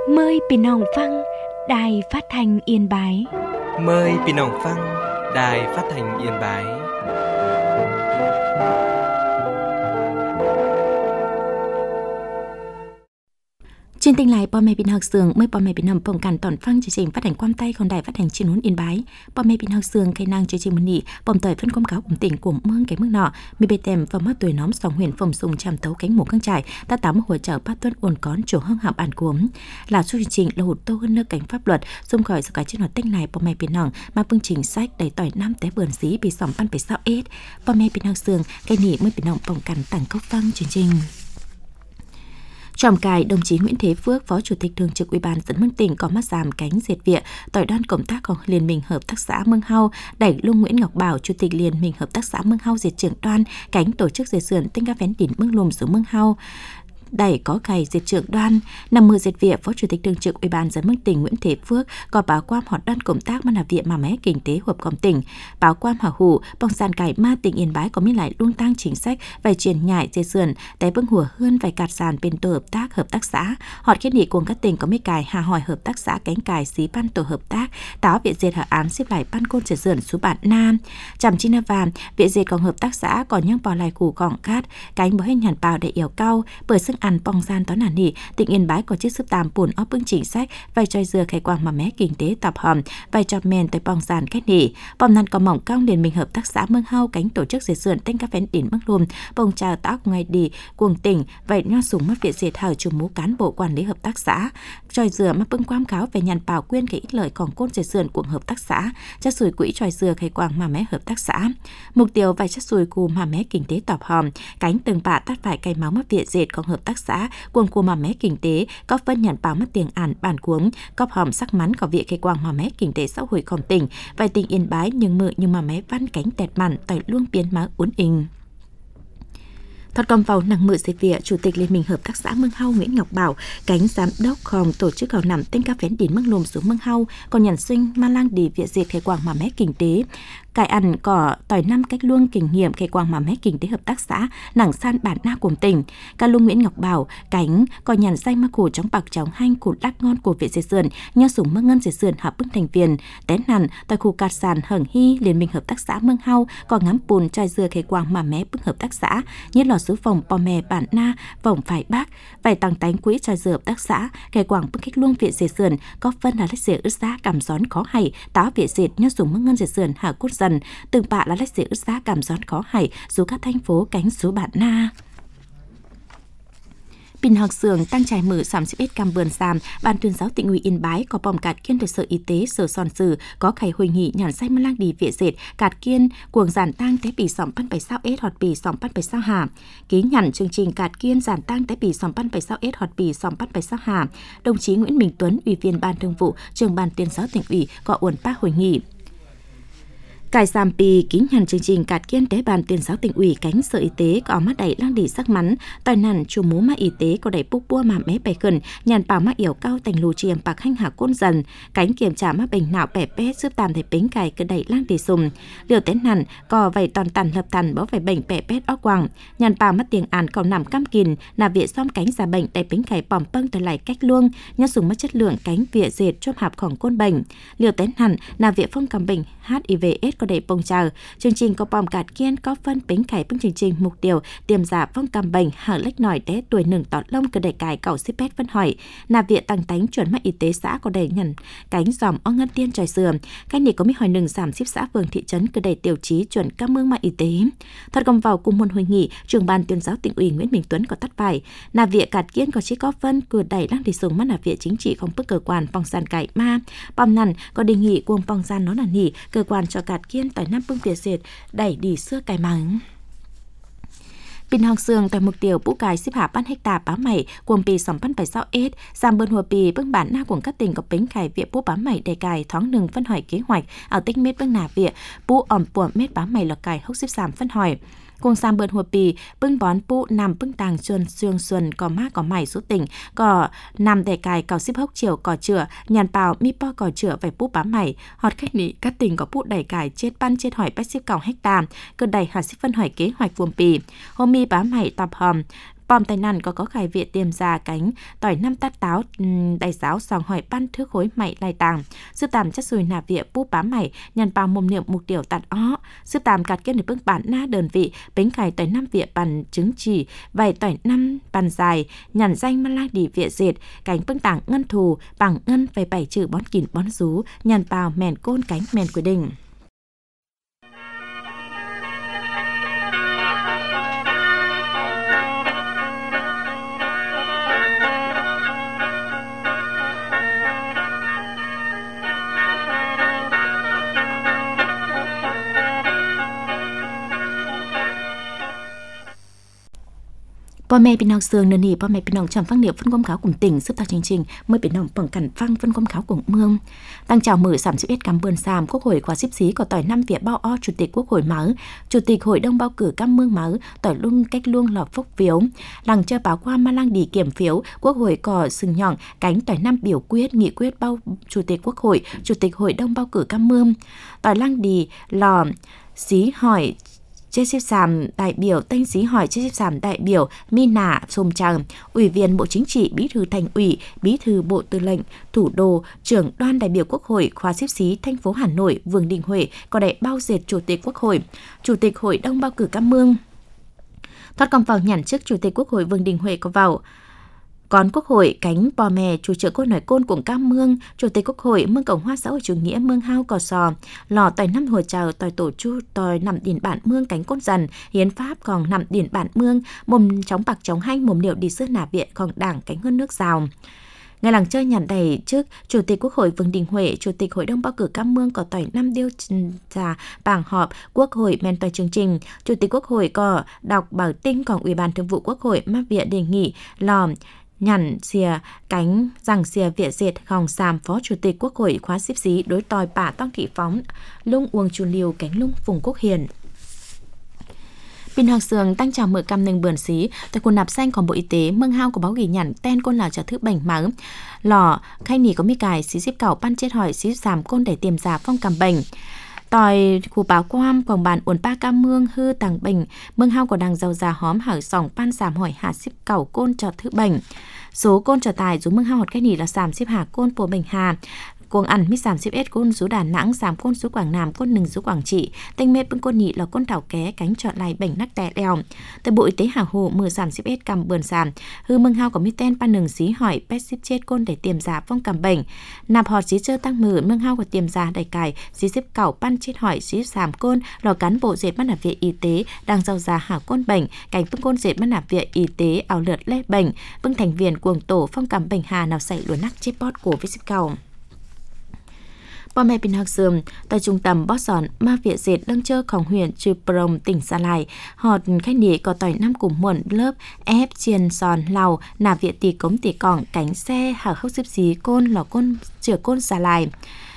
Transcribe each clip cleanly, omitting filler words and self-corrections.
Mờiพี่น้องฟังđài phát thanh Yên Bái. Mời พี่น้องฟัง Đài Phát thanh Yên Bái. Trên tinh lạiพ่อแม่พี่น้องเสืองเมื่อพ่อแม่พี่น้องป้องกันตอนฟังchương trình phát hànhความtayของđài phát hành Chiên Nún Yên Bái. พ่อแม่พี่น้องเสืองcây năng chương trìnhมื้อนี้ปอมต่อยphân công cáo cùng tỉnh của mương cái mức nọ mi bê tem và mất tuổi nóm sòng huyền phòng sùng chăm tấu cánh mũ căng trải ta tám hỗ trợ bắt tuân ổn cón chủ hương hạm bản cuống là chương trình là hụt tô hơn nước cảnh pháp luật xung khỏi sự cái trên hoạt tinh nàyพ่อแม่พี่น้องมาphương trình sách đầy tỏi năm té bươn xí bị sòng pan phải sao ết พ่อแม่พี่น้องเสืองcây nỉ mớiพี่น้องป้องกันtặng cốc phăng chương trình. Trong cài, đồng chí Nguyễn Thế Phước, Phó Chủ tịch Thường trực Ủy ban Dân Mương tỉnh có mắt giảm cánh diệt Việt, tỏi đoan công tác của Liên minh Hợp tác xã Mương Hau, đẩy Lung Nguyễn Ngọc Bảo, Chủ tịch Liên minh Hợp tác xã Mương Hau diệt trưởng đoan, cánh tổ chức diệt sườn tinh ca vén đỉnh Mương Lùm xuống Mương Hau. Đẩy có cày diệt trưởng đoan, nằm mưa diệt Việt, Phó Chủ tịch Thường trực Ủy ban Dân Mương tỉnh Nguyễn Thế Phước có báo quam hoạt đoan công tác mà là Viện mà mé kinh tế hợp công tỉnh, báo quam hảo hủ, bong sàn cải ma tỉnh Yên Bái có miết lại luôn tăng chính sách về truyền nhại diệt sườn, té bưng hùa hơn vài cạt sàn bên tổ hợp tác xã, họt kết nghị cùng các tỉnh có miết cài hà hỏi hợp tác xã cánh cài xí ban tổ hợp tác, táo viện diệt hạ án xếp lại ban côn diệt sườn số bản Nam, chằm chi na vàm, viện diệt còn hợp tác xã còn nhang bò lại củ cọng cát, cánh bó hình nhàn bào để yểu cao, bởi sức ăn bong gian toán nản nỉ, tỉnh Yên Bái có chiếc sức tam bùn ấp bưng chính sách, vai trò dừa khai quang mà mé kinh tế tập hòm, vai trò men tới bong gian cách nỉ, bom năn có mỏng cong Liên minh Hợp tác xã Mương Hau cánh tổ chức diệt sườn tên các vén đỉnh Mương Lùm, bông trà tóc ngày đi cuồng tỉnh, vậy nho súng mất viện diệt hở chủ mũ cán bộ quản lý hợp tác xã, tròi dừa mà bưng quam cáo về nhàn bảo quyên cái ít lợi còn côn diệt sườn của hợp tác xã, chất sùi quỹ tròi dừa khai quang mà mé hợp tác xã, mục tiêu vai chất sùi cù mà mé kinh tế tập hòm, cánh từng bạ tát phải cây máu mất viện diệt còn hợp tác xã cuồng của mà mé kinh tế có phân nhận báo mất tiền ản bản cuống có hòm sắc mắn có việc cây quang mà mé kinh tế xã hộiของtỉnh vài tỉnh Yên Bái nhưng mà mé văn cánh tẹt mặn tại luôn biến má uốn ình. Thoát công vào năng mự diệt Việt, Chủ tịch Liên minh Hợp tác xã Mương Hau Nguyễn Ngọc Bảo, cánh giám đốc phòng tổ chức khảo nằm tên ca vén đỉnh Mương Lùm xuống Mương Hau, còn nhận sinh ma lang đi Việt diệt khai quang mà mé kinh tế. Cải ăn cỏ tỏi năm cách luông kinh nghiệm khai quang mà mé kinh tế hợp tác xã nặng san bản na của tỉnh. Ca Lung Nguyễn Ngọc Bảo, cánh còn nhận danh ma củ trong bạc trong hanh củ đắc ngon của Việt diệt sườn, nho sủng mương ngân diệt sườn hợp bưng thành viên. Tén nằn tại khu cát sàn hởng hy Liên minh Hợp tác xã Mương Hau còn ngắm bùn trai dừa khai quang mà mé bưng hợp tác xã, nhất là số phòng pò mè bản na vòng phải bác vài tăng tánh quỹ trai dừa hợp tác xã khai quang bưng khách luông Việt diệt sườn có phân là lách diệt ướt giá cảm gión khó hay táo Việt diệt nho sủng mương ngân diệt sườn hạ cốt dần từng bạ là lách diệt ướt giá cảm gión khó hay dù các thành phố cánh số bản na. Bình học sường tăng trải mở 31 cam vườn sàm, Ban tuyên giáo tỉnh ủy Yên Bái có bom cạt kiên từ Sở Y tế Sở Son Sử có khải hội nghị nhàn say ma lang đi viện dệt cạt kiên cuồng giản tăng té bì sòng pan 7 sao s hot bì sòng pan 7 sao hà ký nhằn chương trình cạt kiên giản tăng té bì sòng pan 7 sao s hot bì sòng pan 7 sao hà. Đồng chí Nguyễn Minh Tuấn, Ủy viên Ban Thường vụ, Trưởng ban tuyên giáo tỉnh ủy có uẩn pa hội nghị. Cải Sam Pi ký nhằn chương trình cạt kiên tế Ban tuyên giáo tỉnh ủy cánh Sở Y tế có mắt đẩy lang đi sắc mắn tài nản chủ mú mà y tế có đẩy bốc bua mà mé bè khẩn nhàn bảo mà yểu cao thành lù chiềm bạc hanh hạ côn dần cánh kiểm trả mà bình não bẻ pét giúp tạm thể bính cài cứ đẩy lang đi sùng liều tén nản có vậy toàn tàn lập tàn bó phải bệnh bẻ pét óc quàng nhàn bảo mất tiền án còn nằm cam kìn là viện xóm cánh giả bệnh đẩy bính cài bỏng pâng từ lại cách luông nhân sùng mất chất lượng cánh viện dệt chôm hạpของcôn bệnh liều tén nản là viện phong cầm bệnh HIV/AIDS có đẩy bông trào chương trình có bom cạt kiên có phân bính cải bưng chương trình mục tiêu tiêm giả phong cầm bệnh hở lách nổi té tuổi nừng tọt lông cơ đẩy cài cầu xếp pét phân hỏi là viện tăng tánh chuẩn mắt y tế xã có đẩy nhận cánh dòm o ngân tiên tròi dừa cái này có mấy hỏi nừng giảm xếp xã phường thị trấn cơ đẩy tiêu chí chuẩn các mương mạng y tế. Thoát công vào cùng môn hội nghị Trưởng ban tuyên giáo tỉnh ủy Nguyễn Minh Tuấn có tắt bài là viện cạt kiên có chỉ có phân cửa đẩy đang đi xuống mắt là viện chính trị không bức cơ quan phòng sàn cải ma bom nằn có đề nghị cuồng phòng gian nó là nỉ cơ quan cho cạt kiên tại năm bưng việt dệt đẩy đi xưa cài mắng. Bình học sường tại mục tiêu bũ cài xếp hạ ban hecta bá mày cuồng pì sòng pan 7 sao s giảm bơn hùa pì bưng bản na của các tỉnh có bính cài viện bũ bá mày đề cài thoáng nừng phân hỏi kế hoạch ở tích mét bưng nà viện bũ ỏm của mét bá mày là cài hốc xếp giảm phân hỏi cùng sam bơn hùa pì bưng bón bũ nằm bưng tàng chuồn xương xuân có má có mày số tỉnh có nằm đề cài cào xếp hốc chiều cò chữa nhàn bào mi po cò chữa phải bũ bá mày hot khách nị các tỉnh có bũ đẩy cài chết ban chết hỏi bách xếp cào hecta cơ đẩy hạt xếp phân hỏi kế hoạch cuồng pì hôm mi bá mày tập hòm Bom tai nạn có khải viện tiềm già cánh tỏi năm tát táo đại giáo sòng hỏi ban thước khối mày lai tàng sư tàm chất sùi nà viện búp bám mày nhằn bao mồm niệm mục tiểu tạt ó sư tàm cạt kiên để bưng bản na đơn vị bánh khải tỏi năm viện bàn chứng chỉ vài tỏi năm bàn dài nhằn danh ma la đi viện dệt cánh bưng tảng ngân thù bằng ngân về 7 chữ bón kìn bón rú nhằn bao mèn côn cánh mèn quy định. Bò mẹ bình nòng sương nền nỉ bò mẹ bình nòng trầm phăng niệm phân công kháo cùng tỉnh giúp ta chương trình mới bình nòng bằng cẩn phăng phân công kháo cùng mương tăng chào mở sảm chữ cảm ơn sàm Quốc hội khóa xếp xí có tỏi năm viện bao o chủ tịch Quốc hội máu chủ tịch hội đông bao cử cam mương máu tỏi lung cách luông lò phúc phiếu làng chơi báo qua ma lang đi kiểm phiếu Quốc hội cò sừng nhọn cánh tỏi năm biểu quyết nghị quyết bao chủ tịch Quốc hội chủ tịch hội đông bao cử cam mương tỏi lang đi lò xí hỏi chế xếp sàm đại biểu tên xí hỏi chế xếp sàm đại biểu Mi Nà Sôm Tràng, Ủy viên Bộ Chính trị, Bí thư Thành ủy, Bí thư Bộ Tư lệnh, Thủ đô, trưởng đoàn đại biểu Quốc hội khóa xếp xí thành phố Hà Nội Vương Đình Huệ có đại bao dệt Chủ tịch Quốc hội, Chủ tịch Hội đông bao cử Cam Mương. Thoát công vào nhàn chức Chủ tịch Quốc hội Vương Đình Huệ có vào. Còn Quốc hội cánh bò mè chủ trợ côn nói côn cùng Cam Mương, Chủ tịch Quốc hội Mương Cộng hòa xã hội chủ nghĩa Mương Hao Cò Sò, lò tỏi năm hồi chào tỏi tổ chu tỏi nằm điển bản Mương cánh côn dần, hiến pháp còn nằm điển bản Mương, mồm chống bạc chống hanh mồm liệu đi sữa nà viện còn đảng cánh hơn nước rào. Ngày làng chơi nhàn đầy trước Chủ tịch Quốc hội Vương Đình Huệ, Chủ tịch Hội đông bao cử Cam Mương có tỏi năm điêu trà bảng họp Quốc hội men tỏi chương trình, Chủ tịch Quốc hội có đọc bảo tinh còn Ủy ban Thường vụ Quốc hội mắc viện đề nghị lò nhằn xìa cánh rằng xìa viện dệt gòng sàm Phó Chủ tịch Quốc hội khóa xếp xí đối tòi bả tông thị phóng lung uông chu liều cánh lung Phùng Quốc Hiền. Bình Hạc Sường tăng chào mở cam nâng bườn xí tại quần nạp xanh còn Bộ Y tế Mương Hao có báo ghi nhận tên côn là trả thứ bảnh máu lò khai nỉ có mi cài xí xếp cảo ban chết hỏi xí giảm côn để tiềm giả phong cầm bệnh. Tòi khu báo quam quảng bản uốn ba Cam Mương hư tàng bệnh Mương Hao có đằng giàu già hóm hở sòng pan giảm hỏi hạ xếp cảo côn cho thứ bệnh số côn trở tài dù Mương Hao hột cái nỉ là giảm xếp hạ côn của bệnh hà cuồng ăn mít giảm xếp ết côn số Đà Nẵng giảm côn số Quảng Nam côn nừng số Quảng Trị tinh mê bưng côn nhị là côn thảo ké cánh chọn lại bệnh nắc tè đèo từ Bộ Y tế Hà Hồ mưa giảm xếp ết cầm bườn giảm hư Mương Hao có mi tên pan nừng xí hỏi pet xếp chết côn để tiềm giả phong cầm bệnh nạp họt xí chơ tăng mưa Mương Hao có tiềm giả đầy cài xí xếp cảo pan chết hỏi xí giảm côn lò cán bộ dệt bắt nạp viện y tế đang giàu già hảo côn bệnh cánh bưng côn dệt bắt nạp viện y tế ảo lượt lê bệnh bưng thành viên cuồng tổ phong cầm bệnh hà nào xảy luồn nắc chết bót của với xếp cảo. Bò mẹ Bình Hạc Sườn tại trung tâm bót sòn ma viện dệt đăng chơของhuyện Chư Prong tỉnh Gia Lai họt khách nỉ có tỏi năm cùng muộn lớp ép chiên sòn lầu nà viện tì cống tì cỏng cánh xe hở khóc xếp xí côn lò côn chữa côn Gia Lai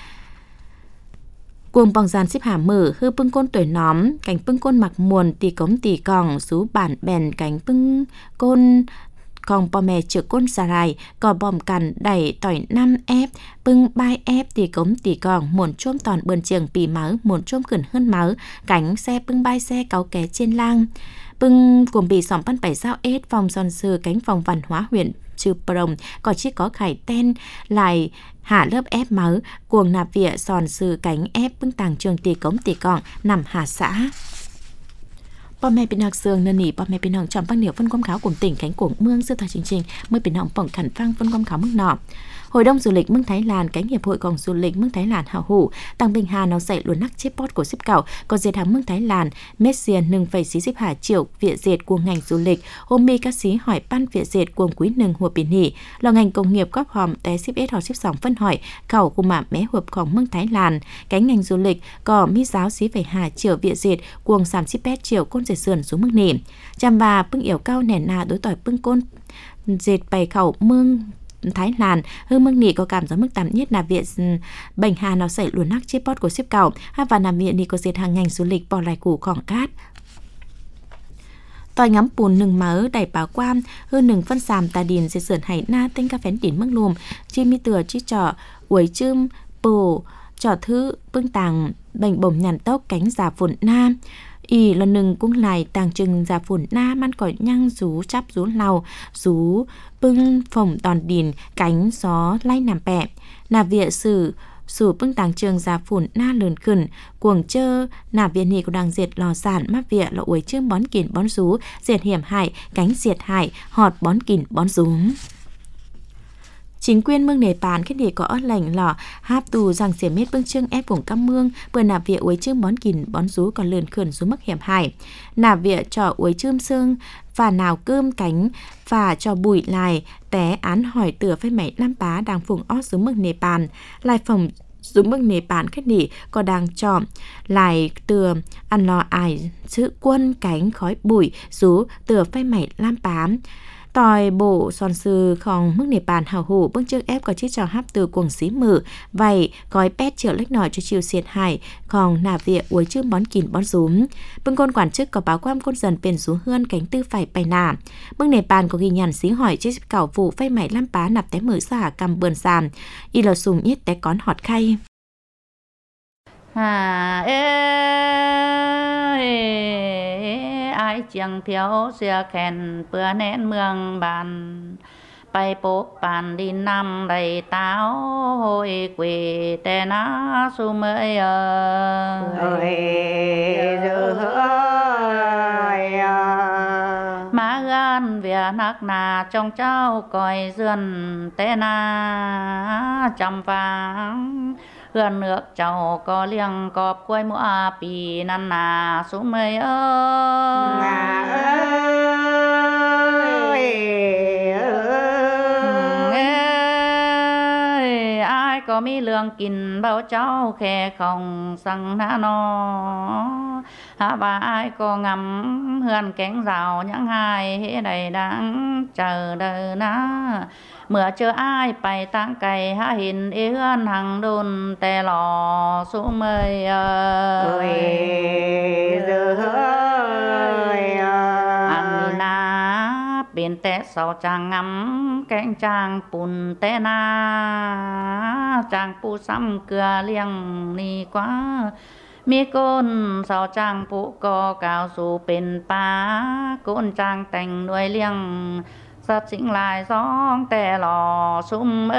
cuồng bằng dàn xếp hà mở hư bưng côn tuổi nóm cánh bưng côn mặc muồn tì cống tì cỏng sú bản bèn cánh bưng côn còn bò mè chữa côn Gia Lai có bòm cằn đẩy tỏi năm ép bưng bai ép tì cống tì còng muộn trôm toàn bườn trường pì máu muộn trôm khẩn hơn máu cánh xe bưng bai xe cáu ké trên lang bưng cùng bị sỏm pan bảy sao ết phòng giòn sừ cánh phòng văn hóa huyện Chư Prong còn chỉ có khải ten lại hạ lớp ép máu cuồng nạp vỉa giòn sừ cánh ép bưng tàng trường tì cống tì còng nằm hà xã. Bò mẹ Bình Hạc Sường nền nỉ bò mẹ Bình Hạc chọn băng niệu phân công kháo cùng tỉnh cánh cuồng mương sư thảo chương trình mới Bình Hạc bỏng khẩn phăng phân công kháo mức nọ. Hội đông du lịch Mương Thái Lan cánh hiệp hội còn du lịch Mương Thái Lan hảo hủ tăng bình hà nó dậy luôn nắc chép bót của xếp cảo có dệt hàng Mương Thái Lan Messia nừng phải xí xếp hà triệu viện dệt của ngành du lịch hôm mi các xí hỏi ban viện dệt của quý nừng hùa biển hỉ là ngành công nghiệp góp hòm té xếp ết họ xếp sòng phân hỏi khẩu của mạ mé hộpของ Mương Thái Lan cánh ngành du lịch có mi giáo xí phải hà triệu viện dệt cuồng giảm xếp ết triệu côn dệt sườn xuống Mương nỉ chăm bà bưng yểu cao nẻ nà đối tỏi bưng côn dệt bày khẩu Mương Thái Lan hư Mương nỉ có cảm giác mức tạm nhất là viện bệnh hà nó xảy luồn nắc chip bót của xếp cảo và nằm viện thì có dệt hàng ngành du lịch bỏ lại củ khỏng cát tỏi ngắm bùn nừng mớ đẩy báo quan hư nừng phân sàm tà điền dệt sườn hải na tên ca phén điển mương lùm chi mi từa chi trọ uấy chưm bồ trọ thư bưng tàng bệnh bổng nhàn tốc cánh giả phồn na Y lần nừng cũng lại tàng trừng giả phồn na man cõi nhăng rú chắp rú lào rú bưng phồng đòn đìn cánh gió lay nằm bẹ nà vịa sử bưng tàng trường giả phồn na lườn khẩn cuồng chơ nà vịa nì của đàng diệt lò sản mắc vịa lọ uối chương bón kìn bón rú diệt hiểm hại cánh diệt hại họt bón kìn bón rú. Chính quyền mương Nề Pán kết địa có ở lành lọ háp tù rằng xỉa mết bưng chương ép vùng cam mương bữa nạp vịa uối chương bón kìn bón rú còn lườn khẩn rú mức hiểm hại nạp vịa trò uối chương xương và nào cơm cánh và cho bụi lại té án hỏi tửa phép mảy lam pá đang phùng ót xuống mương Nề Pán lại phòng xuống mương Nề Pán kết địa có đang trọm lại tựa ăn lò ải chữ quân cánh khói bụi rú tửa phép mảy lam pá tòi bộ son sư khòng mức Nề Pán hào hủ bưng trước ép có chiếc trò hấp từ cuồng xí mở vậy gói pét triệu lách nổi cho chiều xiệt hải khòng nà vịa uối chương bón kìn bón rúm bưng côn quản chức có báo quan côn dần bền rú hươn cánh tư phải bày nà mức Nề Pán có ghi nhận xí hỏi chiếc cảo vụ phây mảy lam pá nạp té mở xả cầm bườn sàm y lò sùng ít té cón họt khay ai chiang thiếu xưa khen bữa nén mương bàn bay bốp bàn đi năm đầy táo hồi quỳ tè ná su mới má gan vía nắc nà trong cháu còi dườn tè ná chăm vàng hương nước cháu có liêng cọp quay mũa pì năn nà xuống mây ai có mi lương kín bao cháu khe không sang ná nó và ai có ngắm hương cánh rào những hai hễ đầy đang chờ đợi ná mưa chờ ai bay tăng cày há hình ý hương hàng đồn tè lò xuống mây ăn na bên té sau chàng ngắm cánh chàng bùn té na chàng pu xăm cửa liêng ni quá mi côn sau chàng pu co cao su bên pa côn chàng thành nuôi liêng sát chính lại gióng tè lò sum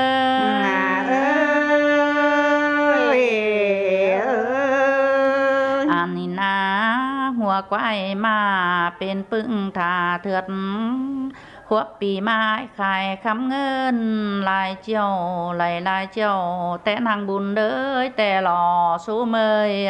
Anina hùa quay mà bên pưng thà thượt khuất bì mai khai khắm ngân lại chiều lại chiều té nàng bùn đới tè lò sum ơi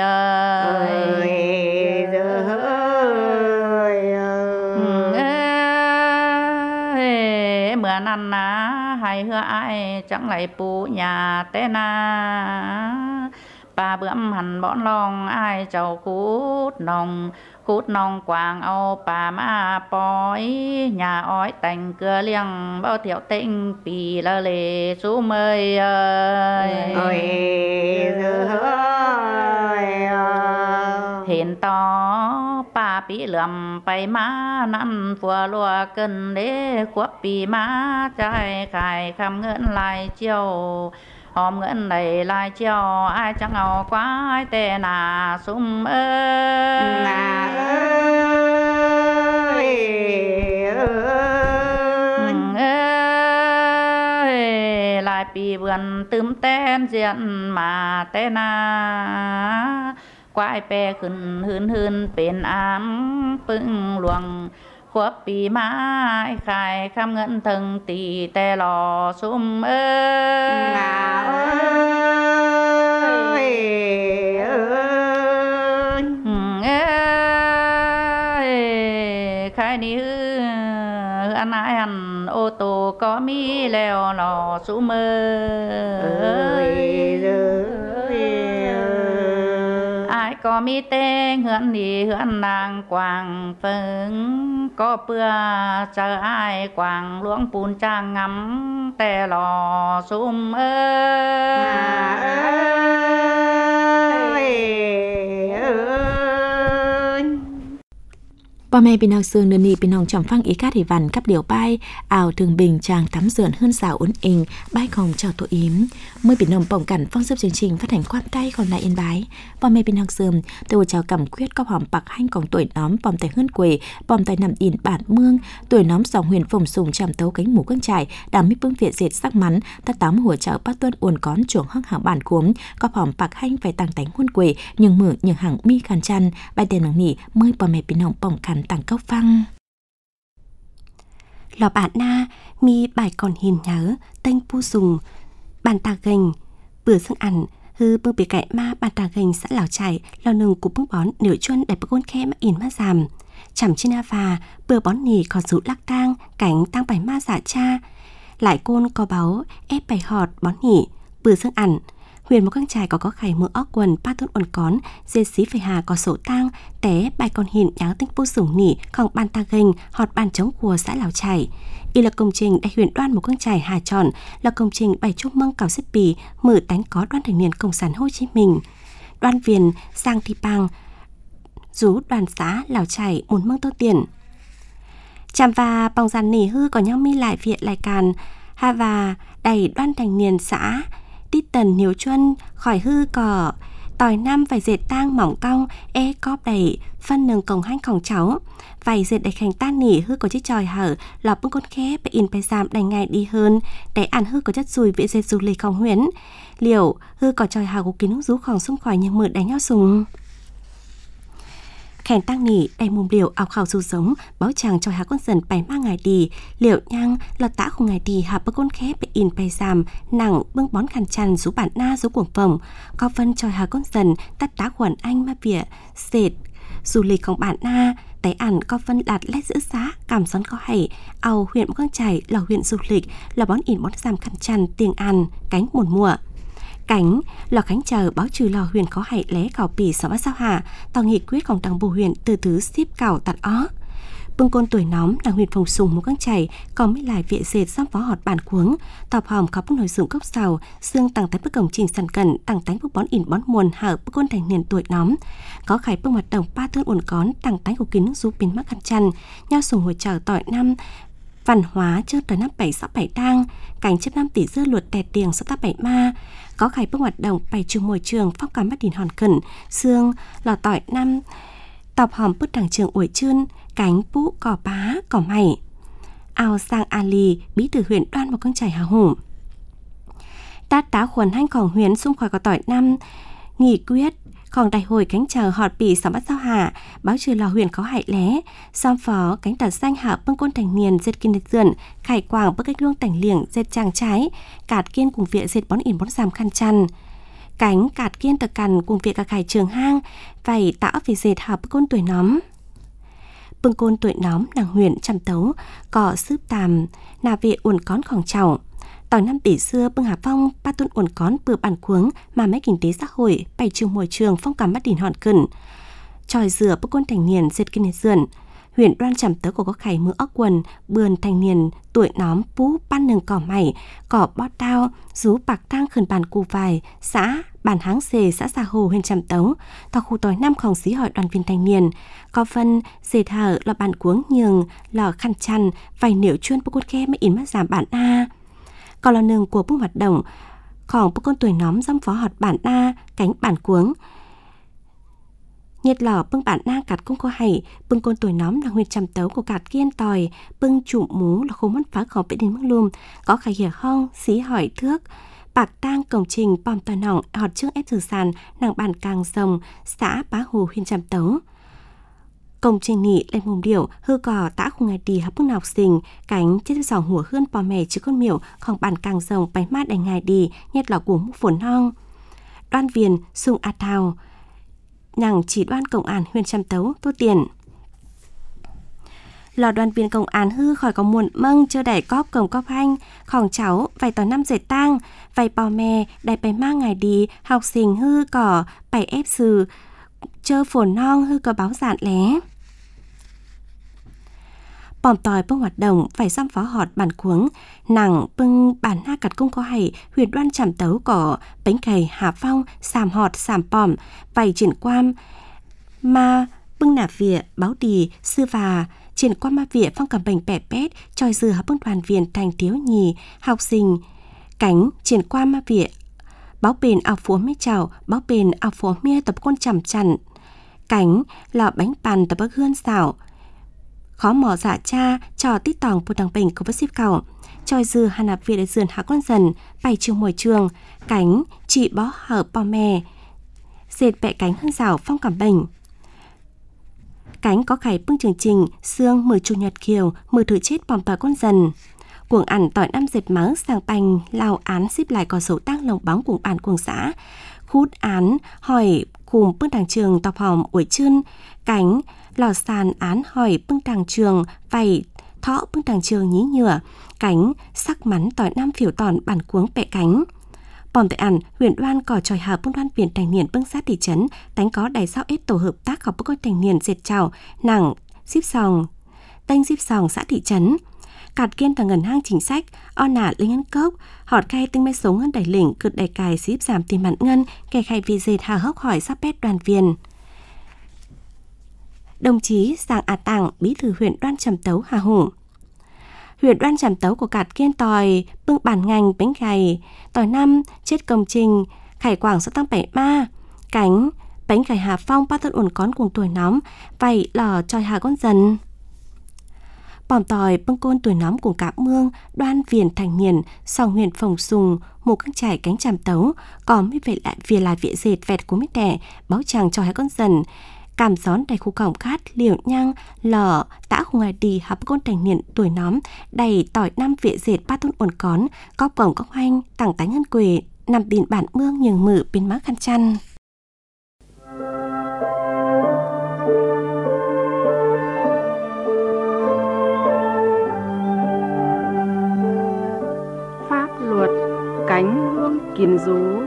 mưa năn ná hay hứa ai chẳng lại pu nhà té na ba bướm hẳn bón lòng ai chầu cút nòng quàng âu bà ma bói nhà ói tành cửa liêng bao thiểu tinh pì lơ lề sú mơi hiện to bà bị lượm bay má năn phùa lùa cân đế khuất bì má trai khai khăm ngân lại chiều hòm ngân này lại chiều ai chẳng ngầu quá ai tè nà sum lại bì vườn tươm tên diện mà tè na quái bè khẩn hươn bên ám pưng luồng khuất bì mái khai khăm ngân thân tì tè lò sum khai ni ăn ai ăn ô tô có mi leo lò sum ai có mi tên hưỡn đi hưỡn nàng quàng phấn có bữa chờ ai quàng luống bùn trang ngắm tè lò sum Bò mẹ bình học sương nương nì bình hồng trọng phăng ý cát thì vằn cắp điều bay ảo thường bình chàng tắm dượn hơn xào ốn ình bay không chào tổ yếm mới bình hồng bổng cảnh phong giúp chương trình phát hành quan tay còn lại yên bái. Bò mẹ bình học sương tôi chào cầm quyết có hòm bạc hanh còn tuổi nóm bòm tay hơn quề bòm tay nằm yên bản mương tuổi nóm dòng huyền phồng sùng chạm tấu cánh mũ căng trải đàm mít bưng việt dệt sắc mắn ta tám hùa chợ bát tuân uồn cón chuồng hắc hảo bản cuống có hòm bạc hanh phải tăng tánh huân quề nhưng mử nhưng hàng mi khàn chăn bài đèn nằng nỉ mới bò mẹ bình hồng bổng cảnh tặng cốc phăng. Lò bạn na mi bài còn hiền nhớ tênh pu sùng bàn tà gành bữa xương ăn hư bưng bị cậy ma bàn tà gành xã lào chảy lò nừng của bưng bón nửa chuân để bưng con khe mà in ma giảm chẩm trên a và bữa bón nỉ còn rủ lắc tang cảnh tang bài ma giả cha lại côn có báo ép bài họt bón nỉ bữa xương ăn huyền một căng trài có khải mỡ óc quần ba tôn uẩn cón dê xí phải hà có sổ tang té bài còn hiền nháo tinh pu sủng nỉ còn bàn ta gành họt bàn chống của xã lào chảy y là công trình đại huyền đoan một căng trài hà tròn là công trình bày chúc mừng cào xếp bì mở tánh có đoan thành niên cộng sản Hồ Chí Minh đoan viền sang thị bang rú đoàn xã lào chảy muốn mừng tô tiền chạm và bòng giàn nỉ hư có nhau mi lại viện lại càn hà và đầy đoan thành niên xã tít tần nhiều chuân khỏi hư cỏ tỏi năm vài dệt tang mỏng cong cóp đầy phân nừng cổng hanh cổng cháu vài dệt đầy khành tan nỉ hư có chiếc tròi hở lọp bưng con khé bị in phải giảm đành ngày đi hơn để ăn hư có chất dùi vệ dệt du lịch khổng huyến liệu hư có tròi hở của kín rú khổng xung khỏi những mượn đánh nhau sùng khèn tăng nỉ đầy mồm liều áo khảo dù giống báo chàng cho hà con dần bài mang ngày đi liệu nhang là tã không ngày đi hà bưng con khép bị in bay giảm nặng bưng bón khăn chăn rú bản na rú cuồng phồng có phân cho hà con dần tắt tá quần anh ma vỉa dệt du lịchของbản na tay ẩn có phân đạt lét giữ giá cảm xón có hay ao huyện con chảy là huyện du lịch là bón in bón giảm khăn chăn tiền ăn cánh một mùa cảnh lò khánh chờ báo trừ lò huyền có hại lé cào pì sáu bát sao hà tàu nghị quyếtของđảng bộ huyện từ thứ ship cào tạt ó bưng côn tuổi nóm đảng huyện phòng sùng một căng chảy còn mới lại viện dệt xăm phó họt bản cuống tọp hòm có bưng nội dụng cốc sào xương tăng tánh bức công trình sàn cẩn tăng tánh bức bón in bón muồn hở bức côn thành niên tuổi nóm có khải bưng hoạt động ba thương uẩn cón tăng tánh của kính giúp biến mắc khăn chăn nhau sùng hồi chờ tỏi năm văn hóa trước tới năm 767 tang cảnh chấp 5 tỷ dưa luật tẹt tiền 687 ma có khải bước hoạt động bày trường môi trường phong cảm bắt đỉnh hòn cẩn xương lò tỏi năm tọp hòm bức đảng trường uổi chươn cánh pũ cỏ bá cỏ mày ao sang ali bí thư huyện đoan một con chảy hào hùng tát tá khuẩn hanhของhuyện xung khỏi có tỏi năm nghị quyếtของđại hội cánh chờ họt bỉ sáu bát sao hạ báo trừ lò huyện có hại lé xóm phó cánh tật xanh hạ bưng côn thành niên dệt kiên dượn khải quảng bức cách luông thành liệng dệt tràng trái cạt kiên cùng viện dệt bón in bón giảm khăn chăn cánh cạt kiên tật cằn cùng viện cả khải trường hang vảy tạo về dệt hạ bưng côn tuổi nóm bưng côn tuổi nóm nàng huyện chăm tấu cọ sướp tàm nà vệ uẩn cónของchảo tỏi 5 tỷ xưa bưng hà phong ba tuần uẩn cón bừa bản cuống mà mấy kinh tế xã hội bày trường môi trường phong cảm bắt đỉnh hòn cẩn tròi dừa bức côn thành niên dệt kinh dượn huyện đoan chẩm tớ của có khải mưa óc quần bườn thành niên tuổi nóm pú ban nừng cỏ mày cỏ bót đao rú bạc tang khẩn bản cù vài xã bản háng xề xã Sa Hồ huyện chẩm tấu tàu khu tỏi 5 khổng xí hỏi đoàn viên thanh niên có phân dệt hở lò bản cuống nhường lò khăn chăn vài niệu chuyên bức côn khe mới in mắt giảm bản a còn là nương của bưng hoạt độngของbức con tuổi nóm dăm phó họt bản na cánh bản cuống nhiệt lò bưng bản na cạt cũng có hay bưng con tuổi nóm là huyện trầm tấu của cạt kiên tòi bưng trụ mú là khung mắt phá khó bị đến mức lùm có khải hiểu hong xí hỏi thước bạc tang công trình bom tòa nỏng họt trước ép thử sàn nàng bản càng rồng xã Bá Hồ huyện trầm tấu công trình nị lên mồm điệu hư cò tã khung ngày đi học bưng học sinh cánh chết dòng hùa hươn bò mè chứ con miểu không bàn càng rồng bánh mát đánh ngày đi nhét lò của mũ phồn hong đoan viền sung a thao nàng chỉ đoan công an huyện chăm tấu tô tiền lò đoàn viên công an hư khỏi có muộn mâng chưa đẩy cóp cổng cóp hanhของcháu vài tỏi 5 dệt tang vài bò mè đầy bánh mang ngày đi học sinh hư cỏ bày ép sừ chơ phồn non hư có báo dạn lé bòm tỏi bưng hoạt động phải xăm phó họt bản cuống nặng bưng bản na cặt cung có hay huyện đoan chẩm tấu cỏ bánh cày hạ phong sàm họt sàm bòm vầy triển quam mà bưng nạp vỉa báo đì sư và triển qua ma vỉa phong cầm bệnh bẻ bét tròi dừa học bưng đoàn viên thành thiếu nhì học sinh cánh triển qua ma vỉa báo bền áo phúa mê chào báo bền áo phúa mê tập con chằm chặn cánh lọ bánh bàn tập bác hươn xảo khó mỏ dạ cha trò tít tòng của đằng bình của vất xếp cầu tròi dừa hà nạp vỉa để dườn hạ con dần bày trường mồi trường cánh chị bó hở bò mè dệt bẹ cánh hơn rào phong cảm bệnh cánh có khải bưng trường trình xương mười chủ nhật kiều mười thử chết bòm tỏi con dần cuồng ẩn tỏi năm dệt máu sàng bành lao án xếp lại có số tác lồng bóng cùng bản cuồng xã khút án hỏi cùng bưng đàng trường tọc hòm uổi chân cánh lò sàn án hỏi bưng đàng trường vầy thọ bưng đàng trường nhí nhựa cánh sắc mắn tỏi năm phiểu tòn bản cuống bẹ cánh bòm tại ẩn huyện Đoan cỏ tròi hà bưng đoan viện thành niên bưng sát thị trấn đánh có đài sao ít tổ hợp tác học bưng coi thành niên dệt trào nàng ship sòng tênh ship sòng xã thị trấn cạt kiên tầng ngần hang chính sách o nả linh ngân cốc họt khay tinh máy sống ngân đẩy lỉnh cực đẩy cài ship giảm tiền mặn ngân kẻ khay vì dệt hà hốc hỏi sắp bét đoàn viên đồng chí Giàng A Tàng bí thư huyện Đoan Trầm Tấu Hà Hùng huyện Đoan Trầm Tấu của cạt kiên tòi bưng bản ngành bánh gầy tòi năm chết công trình khải quảng số tăng 7 ma cánh bánh gầy Hà Phong ba thân ổn con cùng tuổi nóng vậy lò tròi hà con dần bòm tòi bưng côn tuổi nóng cùng cả mương Đoan viền thành niên sòng huyện Phòng Sùng một căng trải cánh Trầm Tấu còn mới về lại vì là viện dệt vẹt của mít đẻ báo chàng tròi hà con dần cảm gión đầy khu cổng khát liều nhang lò tã khu ngoài đi hấp con thành niên tuổi nóm đầy tỏi năm viện dệt ba thôn ổn cón cóp cổng cóc hoanh tảng tánh ngân quề nằm biển bản mương nhường mự bên má khăn chăn pháp luật cánh hương kiến rú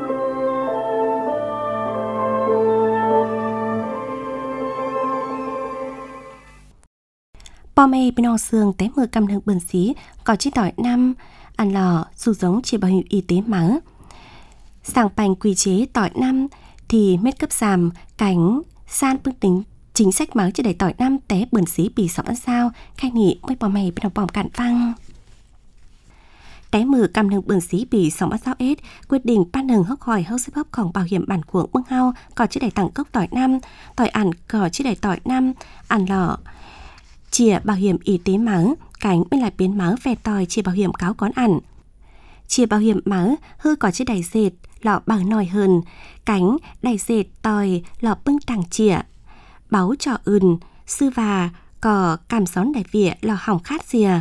bò mê bên o xương té mưa cầm hương bần xí có chi tỏi năm ăn lò dù giống chỉ bảo hiểm y tế mắng sàng bành quy chế tỏi năm thì mét cấp giảm cánh san bưng tính chính sách mắng chỉ đẩy tỏi năm té bần xí bị sọc ăn sao khai nghị mới bò mê bên bòm cạn văng té mưa cầm hương bần xí bị sọc ăn sao ết quyết định ban hừng hốc hỏi hốc xếp hốcของbảo hiểm bản cuộn bưng hao có chỉ đẩy tặng cốc tỏi năm tỏi ẩn có chỉ đẩy tỏi năm ăn lò chìa bảo hiểm y tế mắng cánh bên lại biến mắng về tòi chìa bảo hiểm cáo con ẩn chìa bảo hiểm mắng hư có chiếc đẩy dệt lọ bằng nòi hơn cánh đẩy dệt tòi lọ bưng tàng chìa báo trò ưn sư và có cảm gión đẩy vỉa lọ hỏng khát dìa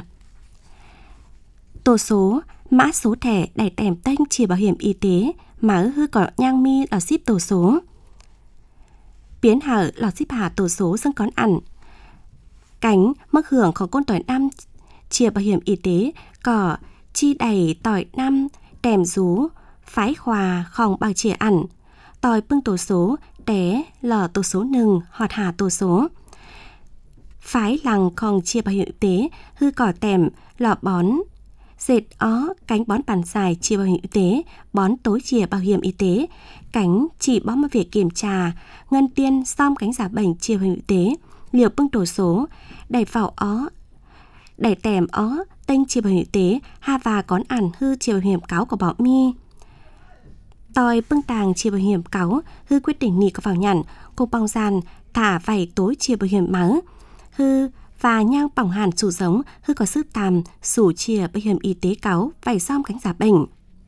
tổ số mã số thẻ đẩy tèm tênh chìa bảo hiểm y tế mắng hư có nhang mi lọ ship tổ số biến hở lọ ship hà tổ số dân con ẩn cánh mức hưởngของcon tỏi năm chia bảo hiểm y tế có chi đầy tỏi năm tèm rú phái hòaของbảo chia ẩn tỏi bưng tổ số té lò tổ số nừng họt hà tổ số phái lằngของchia bảo hiểm y tế hư cỏ tèm lò bón dệt ó cánh bón bàn dài chia bảo hiểm y tế bón tối chia bảo hiểm y tế cánh chỉ bón một việc kiểm tra ngân tiên xong cánh giả bệnh chia bảo hiểm y tế liều bưng tổ số đẩy vào ó đẩy tèm ó tênh chia bảo hiểm y tế ha và cón ẩn hư chia bảo hiểm cáo của bảo mi tòi bưng tàng chia bảo hiểm cáo hư quyết định nì có vào nhận cô bong gian thả vảy tối chia bảo hiểm máu hư và nhang bỏng hàn sủ giống hư có sức tàm sủ chia bảo hiểm y tế cáo vảy xong cánh giả bệnh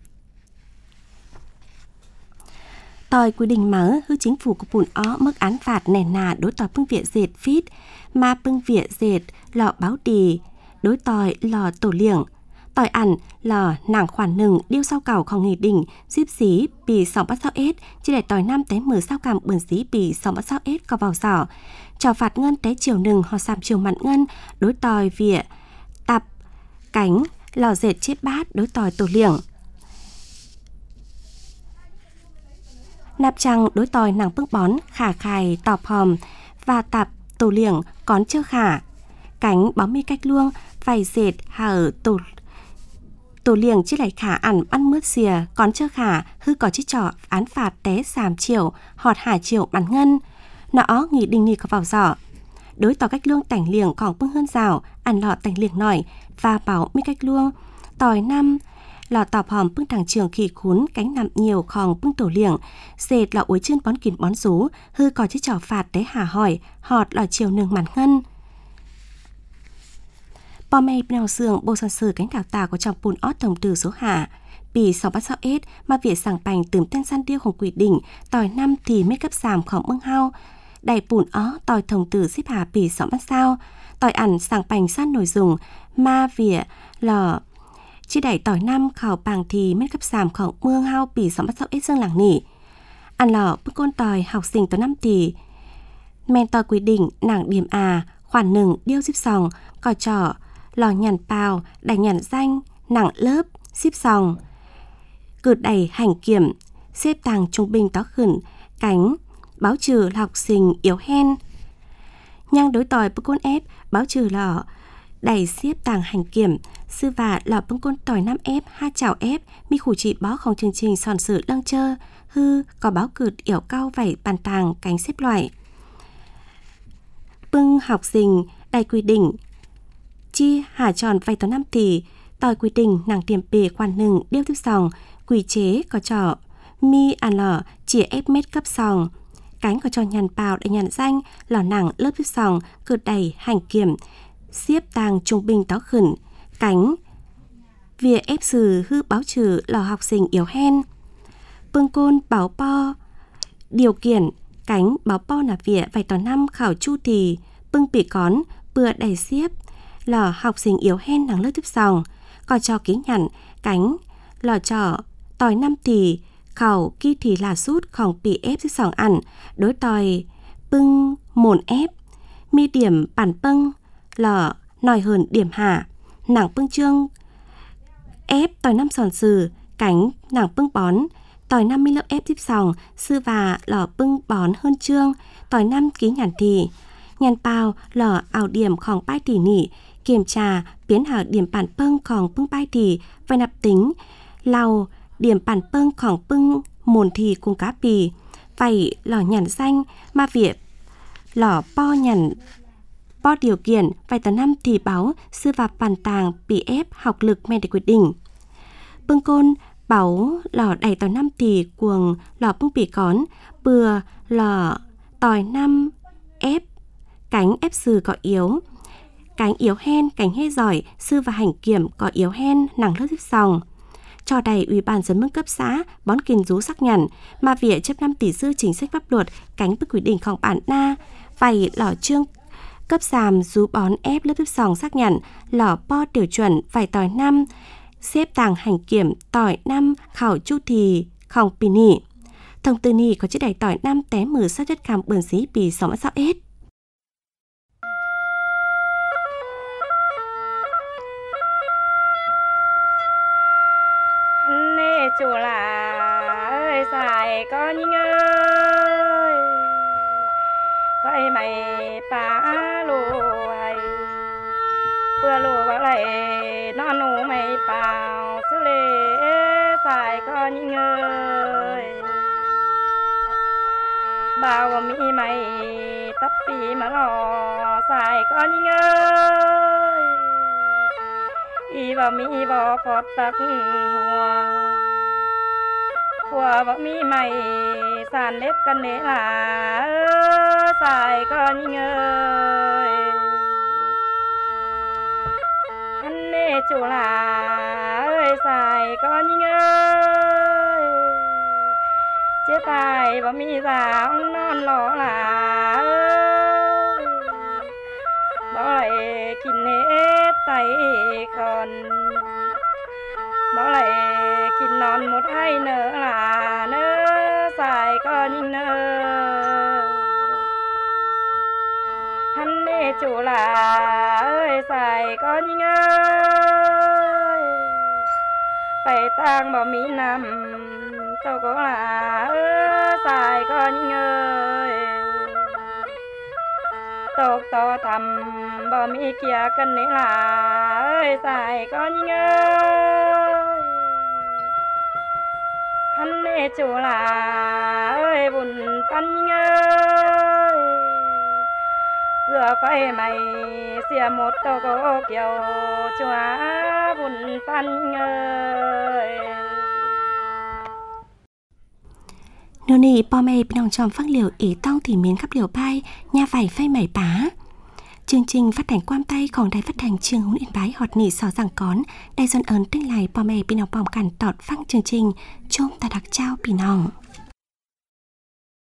tòi quy định máu hư chính phủ của bùn ó mức án phạt nền nà đối tòi bưng viện dệt phít mà bưng viện dệt lọ báo đì đối tòi lò tổ liệng tòi ẩn lò nàng khoản nừng điêu sau cầu không nghỉ đỉnh ship xí bì sòng bắt sao ết chỉ để tòi năm té 10 sao cảm bẩn xí bì sòng bắt sao ết có vào giỏ trò phạt ngân té chiều nừng họ sàm chiều mặn ngân đối tòi vỉa tập cánh lò dệt chết bát đối tòi tổ liệng nạp trăng đối tòi nàng bưng bón khả khài tọp hòm và tập tổ liệng cón chưa khả cánh bó mi cách luông vài dệt hở tổ liềng chiếc lại khả ẩn ăn mướt xìa cón chưa khả hư có chiếc trọ án phạt té sàm chiều họt hải chiều bản ngân nó nghỉ đình nghỉ có vào giỏ. Đối tỏ cách luông tảnh liềng còn bưng hơn rào, ăn lọ tảnh liềng nổi, và bảo mi cách luông, tỏi năm, lọ tỏ hòm bưng thằng trường khỉ khún, cánh nằm nhiều khòng bưng tổ liềng, dệt lọ uối chân bón kín bón rú, hư có chiếc trò phạt đấy hà hỏi, họt lọ chiều nương màn ngân. Bò mây nào sườn bô sản sử cánh đào tà của trong bùn ót thông từ số hạ. Bì 636S mà việc sàng bành tửm tên san điêuของquỷ đỉnh, tỏi năm thì mấy cấp giảmของmương hao. Đại bùn ó tỏi thông từ xếp hạ bì 636, tỏi ẩn sàng bành san nổi dùng, ma vỉa lò. Chỉ đẩy tỏi năm khảo bàng thì mấy cấp giảmของmương hao bì 636S dương làng nỉ. Ăn lò bức côn tỏi học sinh tỏi năm thì men tỏi quỷ đỉnh nàng điểm khoản nừng điêu xếp sòng, cò trỏ, lò nhằn bào, đẩy nhằn danh, nặng lớp, xếp sòng. Cử đẩy hành kiểm, xếp tàng trung bình tó khẩn, cánh, báo trừ là học sinh yếu hen. Nhang đối tỏi bức côn ép, báo trừ lò, đẩy xếp tàng hành kiểm, sư và lò bức côn tỏi 5 ép, 2 chảo ép, mi khủ trị bó không chương trình sòn sự lăng chơ, hư, có báo cử yểu cao vảy bàn tàng cánh xếp loại. Bưng học sinh, đẩy quy định, chi hà tròn vay tỏi 5 tỷ, tỏi quy định nàng tiềm bề khoản nừng điêu tiếp sòng, quỷ chế có trò mi ăn lò chỉ ép mét cấp sòng, cánh có trò nhằn bào để nhằn danh lò nặng lớp tiếp sòng cử đẩy hành kiểm xếp tàng trung bình tó khẩn, cánh việc ép sử hư báo trừ lò học sinh yếu hen. Bưng côn báo po điều kiện cánh báo po là việc vài tỏi 5 khảo chu thì bưng bị cón bừa đẩy xếp lò học sinh yếu hen nàng lớp tiếp sòng, có cho ký nhận cánh lò trò tỏi 5 tỷ khẩu kỳ thì là sút khòng bị ép xếp sòng ăn đối tỏi bưng mồn ép mi điểm bản bưng lò nòi hơn điểm hạ nàng bưng trương ép tỏi 5 sòn sừ cánh nàng bưng bón tỏi 50 lớp ép xếp sòng sư và lò bưng bón hơn trương tỏi 5 ký nhàn thì nhàn bao lò ảo điểm khòng pai tỉ nỉ kiểm tra biến hảo điểm bản bưng khòng bưng pai tỉ phải nạp tính lau điểm bản bưng khòng bưng mồn thì cùng cá bì phải lò nhàn danh mà việc lò po nhàn po điều kiện vài tờ 5 thì báo sư và bàn tàng bị ép học lực men để quyết định. Bưng côn báo lò đầy tỏi 5 thì cuồng lò bưng bị cón bừa lò tỏi 5 ép cánh ép sư có yếu, cánh yếu hen cánh hết giỏi sư và hành kiểm có yếu hen nàng lớp xếp sòng. Cho đầy Ủy ban dân mức cấp xã bón kiên rú xác nhận mà việc chấp 5 tỷ dư chính sách pháp luật cánh bức quy địnhของbản na phải lò trương cấp giảm rú bón ép lớp xếp sòng xác nhận lò po tiểu chuẩn phải tỏi 5 xếp tàng hành kiểm tỏi 5 khảo chu thì khòng pì nỉ. Thông tư nỉ có chiếc đầy tỏi 5 té mử sát chất khám bườn xí bì 6S. Chủ là ơi xài con nhinh ơi vậy mày phá lùi bữa lùi vào lại non nụ mày vào xử lý xài con nhinh ơi bao mỹ mày tấp bì mà lò xài con nhinh ơi y vào mỹ vào phọt tắc hoa của vợ mi mày sàn nếp cân nế là xài con nhinh ơi anh nê chủ là ơi xài con nhinh ơi chế tài vợ mi già ông non ló là bỏ lại kín nế tay còn bỏ lại kín non một hai nữa là nơ xài con nhìn nơ hắn nê chủ là ơi xài con nhìn ơi phải tang bỏ mỹ nằm tôi có là xài con nhìn ơi tộc to thầm bỏ mỹ kia cân nấy là ơi xài con nhìn ơi hắn nê chỗ là ơi buồn pan ơi giờ phải mày xìa một tô có kiểu chúa buồn pan ơi nô nì po mê bên đồng tròm phát liều ý tông thì miến khắp liều bay nha vải phây mẩy bá. Chương trình phát hành quam tayของđài phát hành Trường Hún Yên Bái họt nỉ sò rằng cón đài dân ấn tinh lại po mê bên đồng bòm cản tọt phăng chương trình chôm ta đặc trao bì nòng.